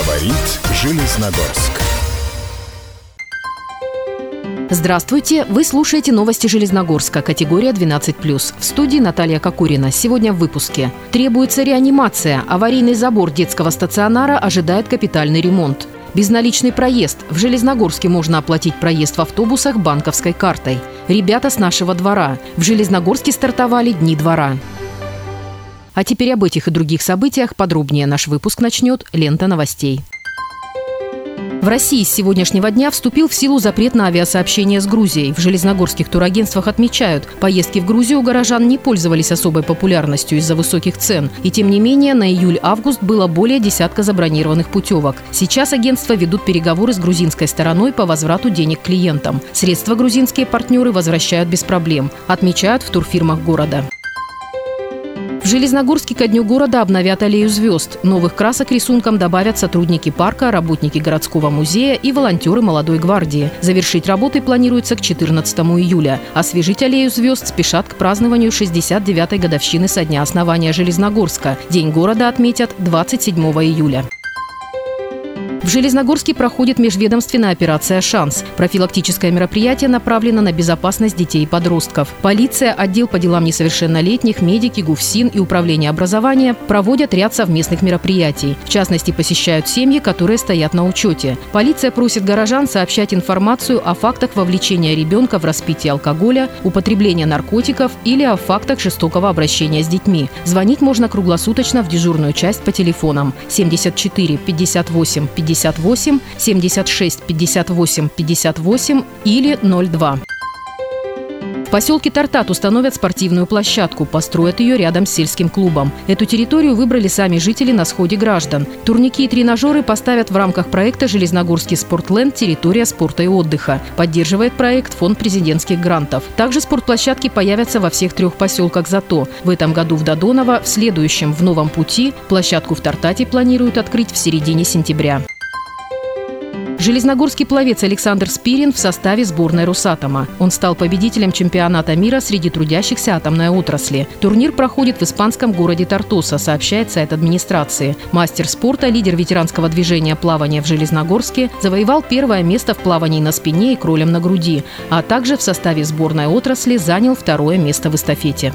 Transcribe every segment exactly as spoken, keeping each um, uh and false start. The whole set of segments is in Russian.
Говорит Железногорск. Здравствуйте! Вы слушаете новости Железногорска, категория двенадцать плюс. В студии Наталья Кокурина. Сегодня в выпуске. Требуется реанимация. Аварийный забор детского стационара ожидает капитальный ремонт. Безналичный проезд. В Железногорске можно оплатить проезд в автобусах банковской картой. Ребята с нашего двора. В Железногорске стартовали Дни двора. А теперь об этих и других событиях подробнее наш выпуск начнет лента новостей. В России с сегодняшнего дня вступил в силу запрет на авиасообщение с Грузией. В железногорских турагентствах отмечают, поездки в Грузию у горожан не пользовались особой популярностью из-за высоких цен. И тем не менее, на июль-август было более десятка забронированных путевок. Сейчас агентства ведут переговоры с грузинской стороной по возврату денег клиентам. Средства грузинские партнеры возвращают без проблем, отмечают в турфирмах города. В Железногорске ко дню города обновят аллею звезд. Новых красок рисункам добавят сотрудники парка, работники городского музея и волонтеры молодой гвардии. Завершить работы планируется к четырнадцатому июля. Освежить аллею звезд спешат к празднованию шестьдесят девятой годовщины со дня основания Железногорска. День города отметят двадцать седьмого июля. В Железногорске проходит межведомственная операция «Шанс». Профилактическое мероприятие направлено на безопасность детей и подростков. Полиция, отдел по делам несовершеннолетних, медики, ГУФСИН и управление образования проводят ряд совместных мероприятий. В частности, посещают семьи, которые стоят на учете. Полиция просит горожан сообщать информацию о фактах вовлечения ребенка в распитие алкоголя, употребления наркотиков или о фактах жестокого обращения с детьми. Звонить можно круглосуточно в дежурную часть по телефонам семьдесят четыре пятьдесят восемь пятьдесят восемь, семьдесят шесть пятьдесят восемь пятьдесят восемь или ноль два. В поселке Тартат установят спортивную площадку, построят ее рядом с сельским клубом. Эту территорию выбрали сами жители на сходе граждан. Турники и тренажеры поставят в рамках проекта «Железногорский спортленд. Территория спорта и отдыха». Поддерживает проект Фонд президентских грантов. Также спортплощадки появятся во всех трех поселках ЗАТО. В этом году в Додоново, в следующем в Новом Пути. Площадку в Тартате планируют открыть в середине сентября. Железногорский пловец Александр Спирин в составе сборной Росатома. Он стал победителем чемпионата мира среди трудящихся атомной отрасли. Турнир проходит в испанском городе Тортоса, сообщает сайт администрации. Мастер спорта, лидер ветеранского движения плавания в Железногорске, завоевал первое место в плавании на спине и кролем на груди, а также в составе сборной отрасли занял второе место в эстафете.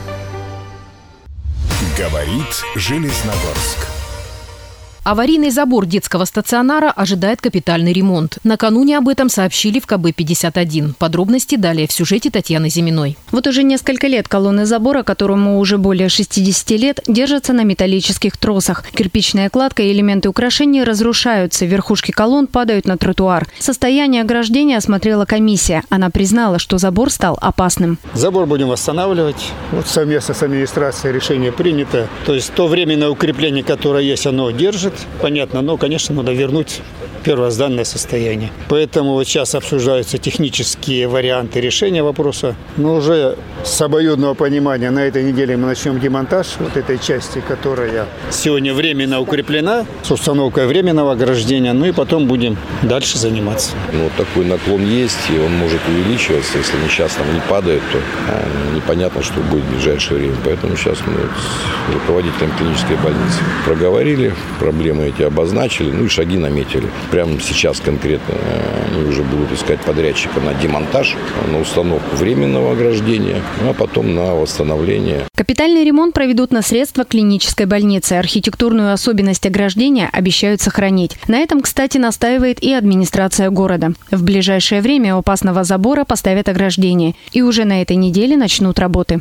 Говорит Железногорск. Аварийный забор детского стационара ожидает капитальный ремонт. Накануне об этом сообщили в ка бэ пятьдесят один. Подробности далее в сюжете Татьяны Зиминой. Вот уже несколько лет колонны забора, которому уже более шестидесяти лет, держатся на металлических тросах. Кирпичная кладка и элементы украшений разрушаются. Верхушки колонн падают на тротуар. Состояние ограждения осмотрела комиссия. Она признала, что забор стал опасным. Забор будем восстанавливать. Вот совместно с администрацией решение принято. То есть то временное укрепление, которое есть, оно держит. Понятно, но, конечно, надо вернуть первозданное состояние. Поэтому вот сейчас обсуждаются технические варианты решения вопроса. Но уже с обоюдного понимания на этой неделе мы начнем демонтаж вот этой части, которая сегодня временно укреплена, с установкой временного ограждения. Ну и потом будем дальше заниматься. Ну, такой наклон есть, и он может увеличиваться. Если не сейчас там не падает, то а, непонятно, что будет в ближайшее время. Поэтому сейчас мы с руководителем клинической больницы проговорили, проблемы эти обозначили, ну и шаги наметили. Прямо сейчас конкретно они уже будут искать подрядчика на демонтаж, на установку временного ограждения, а потом на восстановление. Капитальный ремонт проведут на средства клинической больницы. Архитектурную особенность ограждения обещают сохранить. На этом, кстати, настаивает и администрация города. В ближайшее время у опасного забора поставят ограждение. И уже на этой неделе начнут работы.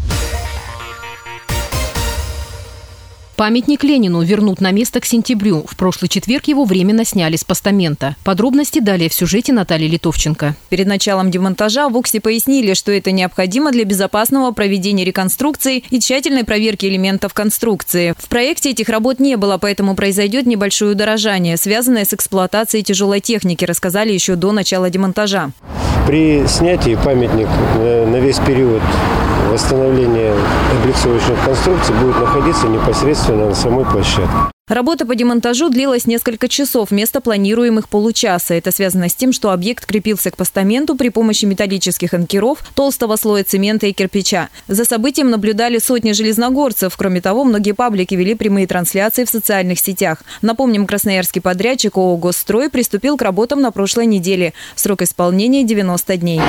Памятник Ленину вернут на место к сентябрю. В прошлый четверг его временно сняли с постамента. Подробности далее в сюжете Натальи Литовченко. Перед началом демонтажа в УКСИ пояснили, что это необходимо для безопасного проведения реконструкции и тщательной проверки элементов конструкции. В проекте этих работ не было, поэтому произойдет небольшое удорожание, связанное с эксплуатацией тяжелой техники, рассказали еще до начала демонтажа. При снятии памятник на весь период восстановление облицовочных конструкций будет находиться непосредственно на самой площадке. Работа по демонтажу длилась несколько часов вместо планируемых получаса. Это связано с тем, что объект крепился к постаменту при помощи металлических анкеров, толстого слоя цемента и кирпича. За событием наблюдали сотни железногорцев. Кроме того, многие паблики вели прямые трансляции в социальных сетях. Напомним, красноярский подрядчик ООО «Госстрой» приступил к работам на прошлой неделе. Срок исполнения – девяносто дней.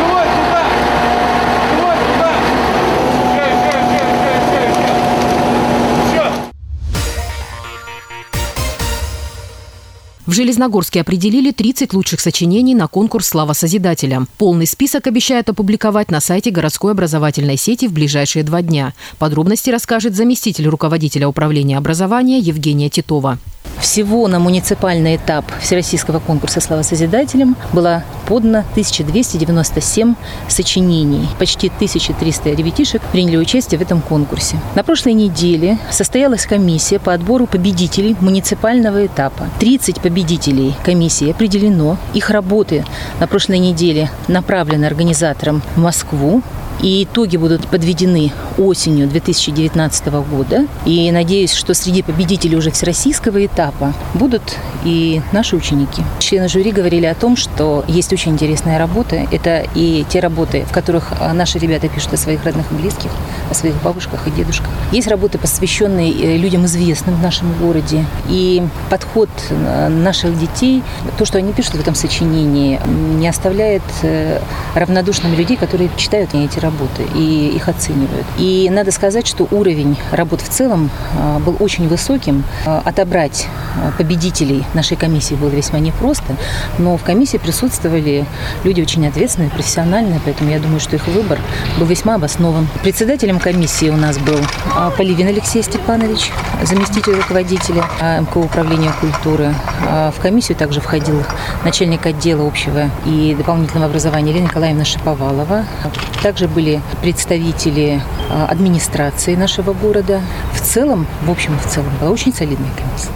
В Железногорске определили тридцать лучших сочинений на конкурс «Слава Созидателям». Полный список обещают опубликовать на сайте городской образовательной сети в ближайшие два дня. Подробности расскажет заместитель руководителя управления образования Евгения Титова. Всего на муниципальный этап Всероссийского конкурса «Слава Созидателям» было подано тысяча двести девяносто семь сочинений. Почти тысяча триста ребятишек приняли участие в этом конкурсе. На прошлой неделе состоялась комиссия по отбору победителей муниципального этапа. тридцать победителей комиссии определено. Их работы на прошлой неделе направлены организаторам в Москву. И итоги будут подведены осенью две тысячи девятнадцатого года. И надеюсь, что среди победителей уже всероссийского этапа будут и наши ученики. Члены жюри говорили о том, что есть очень интересная работа. Это и те работы, в которых наши ребята пишут о своих родных и близких, о своих бабушках и дедушках. Есть работы, посвященные людям известным в нашем городе. И подход наших детей, то, что они пишут в этом сочинении, не оставляет равнодушными людей, которые читают эти работы. работы и их оценивают. И надо сказать, что уровень работ в целом был очень высоким. Отобрать победителей нашей комиссии было весьма непросто, но в комиссии присутствовали люди очень ответственные, профессиональные, поэтому я думаю, что их выбор был весьма обоснован. Председателем комиссии у нас был Поливин Алексей Степанович, заместитель руководителя эм ка управления культуры. В комиссию также входил начальник отдела общего и дополнительного образования Елена Николаевна Шаповалова. Также были были представители администрации нашего города. В целом, в общем и в целом, была очень солидная комиссия.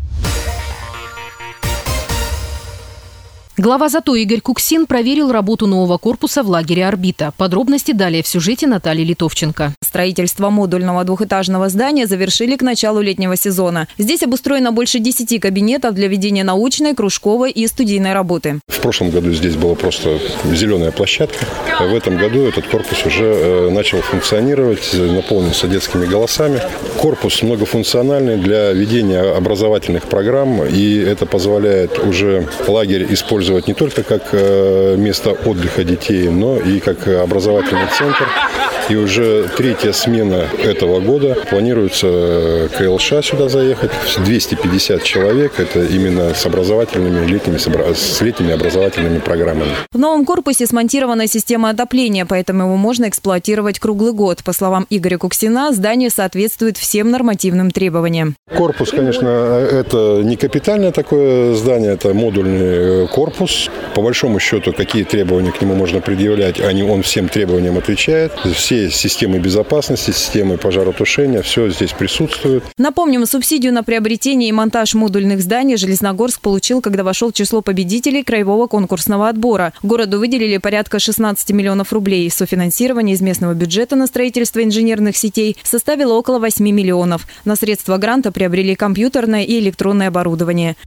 Глава ЗАТО Игорь Куксин проверил работу нового корпуса в лагере «Орбита». Подробности далее в сюжете Натальи Литовченко. Строительство модульного двухэтажного здания завершили к началу летнего сезона. Здесь обустроено больше десяти кабинетов для ведения научной, кружковой и студийной работы. В прошлом году здесь была просто зеленая площадка. В этом году этот корпус уже начал функционировать, наполнился детскими голосами. Корпус многофункциональный для ведения образовательных программ, и это позволяет уже лагерь использовать не только как место отдыха детей, но и как образовательный центр. И уже третья смена этого года планируется ка эл ша сюда заехать. двести пятьдесят человек. Это именно с образовательными летними, с летними образовательными программами. В новом корпусе смонтирована система отопления, поэтому его можно эксплуатировать круглый год. По словам Игоря Куксина, здание соответствует всем нормативным требованиям. Корпус, конечно, это не капитальное такое здание, это модульный корпус. По большому счету, какие требования к нему можно предъявлять, они, он всем требованиям отвечает. Все системы безопасности, системы пожаротушения, все здесь присутствует. Напомним, субсидию на приобретение и монтаж модульных зданий Железногорск получил, когда вошел в число победителей краевого конкурсного отбора. Городу выделили порядка шестнадцати миллионов рублей. Софинансирование из местного бюджета на строительство инженерных сетей составило около восьми миллионов. На средства гранта приобрели компьютерное и электронное оборудование.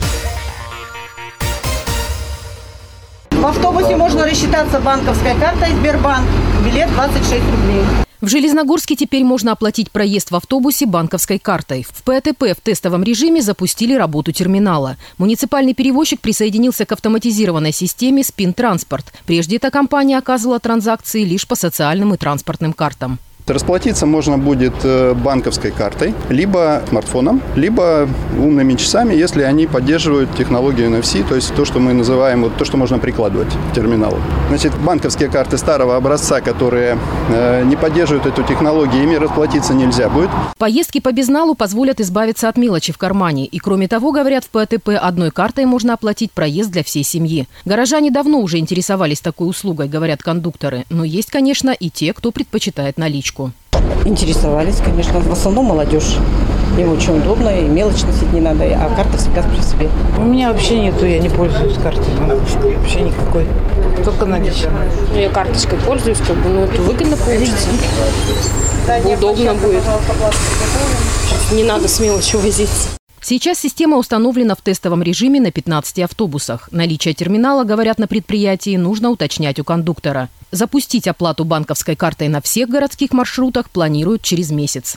В автобусе можно рассчитаться банковской картой Сбербанк. Билет двадцать шесть рублей. В Железногорске теперь можно оплатить проезд в автобусе банковской картой. В пэ а тэ пэ в тестовом режиме запустили работу терминала. Муниципальный перевозчик присоединился к автоматизированной системе «Спин-транспорт». Прежде эта компания оказывала транзакции лишь по социальным и транспортным картам. Расплатиться можно будет банковской картой, либо смартфоном, либо умными часами, если они поддерживают технологию эн эф си, то есть то, что мы называем, вот то, что можно прикладывать к терминалу. Значит, банковские карты старого образца, которые э, не поддерживают эту технологию, ими расплатиться нельзя будет. Поездки по безналу позволят избавиться от мелочи в кармане. И кроме того, говорят, в пэ а тэ пэ одной картой можно оплатить проезд для всей семьи. Горожане давно уже интересовались такой услугой, говорят кондукторы. Но есть, конечно, и те, кто предпочитает наличку. Интересовались, конечно, в основном молодежь. Им очень удобно, и мелочь носить не надо, а карта всегда при себе. У меня вообще нету, я не пользуюсь картой банковской, вообще никакой, только наличными. Я карточкой пользуюсь, как бы, ну, это выгодно получится. Удобно будет. Не надо с мелочью возиться. Сейчас система установлена в тестовом режиме на пятнадцати автобусах. Наличие терминала, говорят на предприятии, нужно уточнять у кондуктора. Запустить оплату банковской картой на всех городских маршрутах планируют через месяц.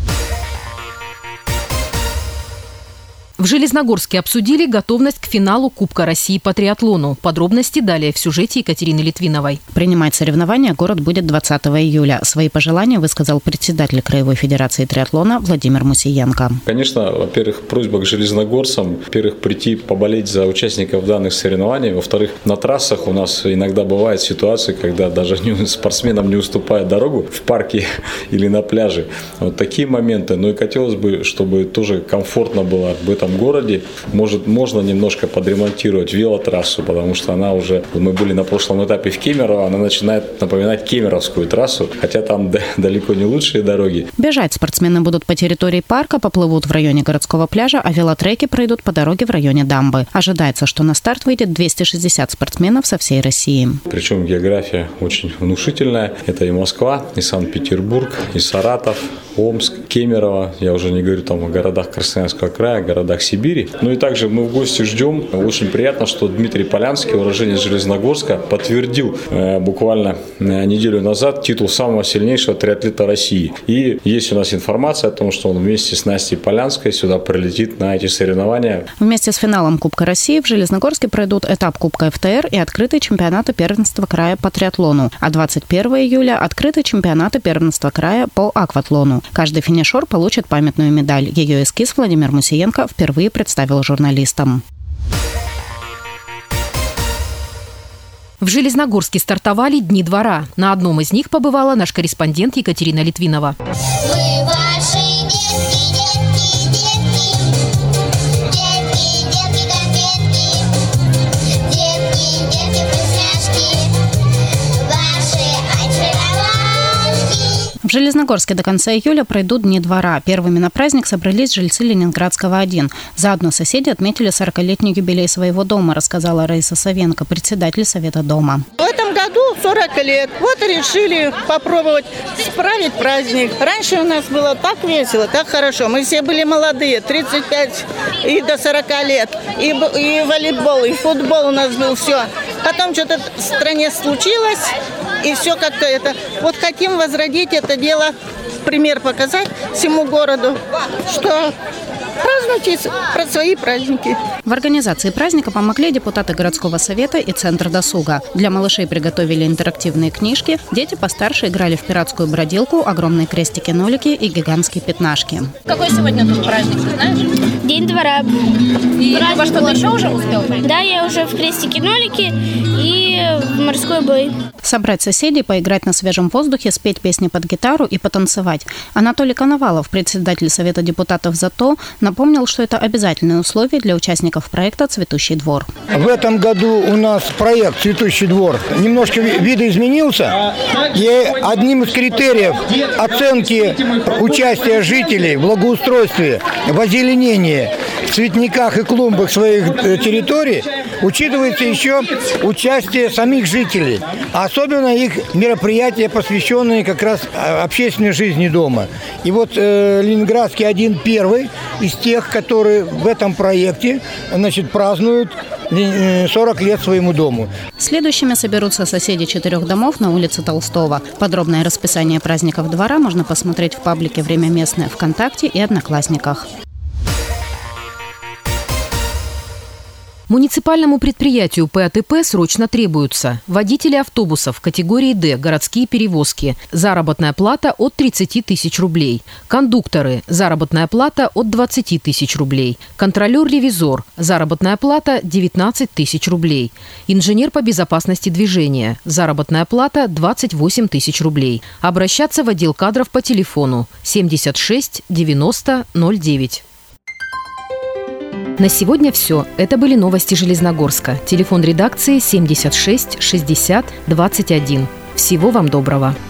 В Железногорске обсудили готовность к финалу Кубка России по триатлону. Подробности далее в сюжете Екатерины Литвиновой. Принимать соревнования город будет двадцатого июля. Свои пожелания высказал председатель Краевой федерации триатлона Владимир Мусиенко. Конечно, во-первых, просьба к железногорцам, во-первых, прийти поболеть за участников данных соревнований. Во-вторых, на трассах у нас иногда бывают ситуации, когда даже спортсменам не уступает дорогу в парке или на пляже. Вот такие моменты. Ну и хотелось бы, чтобы тоже комфортно было в этом городе. Может, можно немножко подремонтировать велотрассу, потому что она уже, мы были на прошлом этапе в Кемерово, она начинает напоминать кемеровскую трассу, хотя там далеко не лучшие дороги. Бежать спортсмены будут по территории парка, поплывут в районе городского пляжа, а велотреки пройдут по дороге в районе дамбы. Ожидается, что на старт выйдет двести шестьдесят спортсменов со всей России. Причем география очень внушительная. Это и Москва, и Санкт-Петербург, и Саратов, Омск, Кемерово. Я уже не говорю там о городах Красноярского края, о городах Сибири. Ну и также мы в гости ждем. Очень приятно, что Дмитрий Полянский, уроженец Железногорска, подтвердил э, буквально э, неделю назад титул самого сильнейшего триатлета России. И есть у нас информация о том, что он вместе с Настей Полянской сюда прилетит на эти соревнования. Вместе с финалом Кубка России в Железногорске пройдут этап Кубка эф тэ эр и открытый чемпионат первенства края по триатлону. А двадцать первого июля открытый чемпионат первенства края по акватлону. Каждый финишер получит памятную медаль. Ее эскиз Владимир Мусиенко впервые представил журналистам. В Железногорске стартовали Дни двора. На одном из них побывала наш корреспондент Екатерина Литвинова. В Железногорске до конца июля пройдут Дни двора. Первыми на праздник собрались жильцы Ленинградского один. Заодно соседи отметили сорокалетний юбилей своего дома, рассказала Раиса Савенко, председатель Совета дома. В этом году сорок лет. Вот и решили попробовать справить праздник. Раньше у нас было так весело, так хорошо. Мы все были молодые, тридцать пять и до сорока лет. И, и волейбол, и футбол у нас был, все. Потом что-то в стране случилось, и все как-то это. Вот хотим возродить это дело, пример показать всему городу, что празднуйте про свои праздники. В организации праздника помогли депутаты городского совета и Центр досуга. Для малышей приготовили интерактивные книжки. Дети постарше играли в пиратскую бродилку, огромные крестики-нолики и гигантские пятнашки. Какой сегодня тут праздник, ты знаешь? День двора. И во что-то еще уже успел? Да, я уже в крестики-нолики и в морской бой. Собрать соседей, поиграть на свежем воздухе, спеть песни под гитару и потанцевать. Анатолий Коновалов, председатель Совета депутатов ЗАТО, напомнил, что это обязательное условие для участников проекта «Цветущий двор». В этом году у нас проект «Цветущий двор» немножко видоизменился. И одним из критериев оценки участия жителей в благоустройстве, в озеленении, в цветниках и клумбах своих территорий учитывается еще участие самих жителей. Особенно их мероприятия, посвященные как раз общественной жизни дома. И вот э, Ленинградский один первый из тех, которые в этом проекте, значит, празднуют сорок лет своему дому. Следующими соберутся соседи четырех домов на улице Толстого. Подробное расписание праздников двора можно посмотреть в паблике «Время местное» ВКонтакте и Одноклассниках. Муниципальному предприятию пэ а тэ пэ срочно требуются водители автобусов категории «Д», городские перевозки, заработная плата от тридцати тысяч рублей, кондукторы, заработная плата от двадцати тысяч рублей, контролер-ревизор, заработная плата девятнадцать тысяч рублей, инженер по безопасности движения, заработная плата двадцать восемь тысяч рублей. Обращаться в отдел кадров по телефону семьдесят шесть девяносто ноль девять. На сегодня все. Это были новости Железногорска. Телефон редакции семьдесят шесть шестьдесят двадцать один. Всего вам доброго.